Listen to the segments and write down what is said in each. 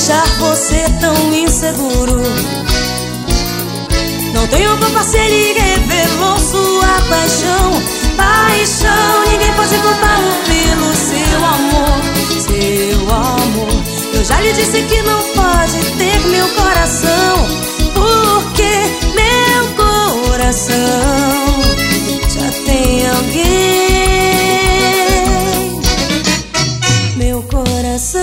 deixar você tão inseguro. Não tenho culpa se ele revelou sua paixão. Paixão, ninguém pode culpá-lo pelo seu amor. Seu amor. Eu já lhe disse que não pode ter meu coração, porque meu coração já tem alguém. Meu coração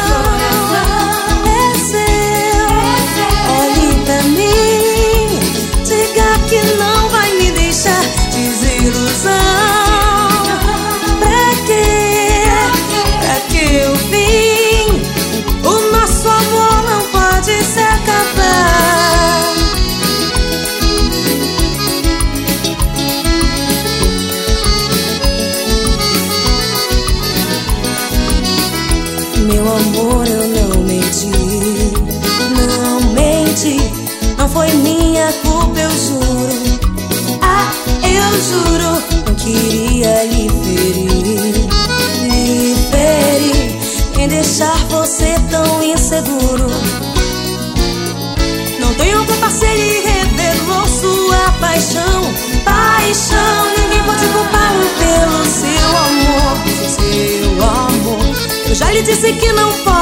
é seu. Olhe pra mim, diga que não vai me deixar. Desilusão, pra quê? Pra que o fim? O nosso amor não pode se acabar. Meu amor, eu não menti. Não menti. Não foi minha culpa, eu juro. Ah, eu juro. Não queria lhe ferir. Lhe ferir em deixar você tão inseguro. Não tenho culpa se ele revelou sua paixão. Paixão, ninguém pode culpá-lo pelo seu amor. Seu amor. Eu já lhe disse que não pode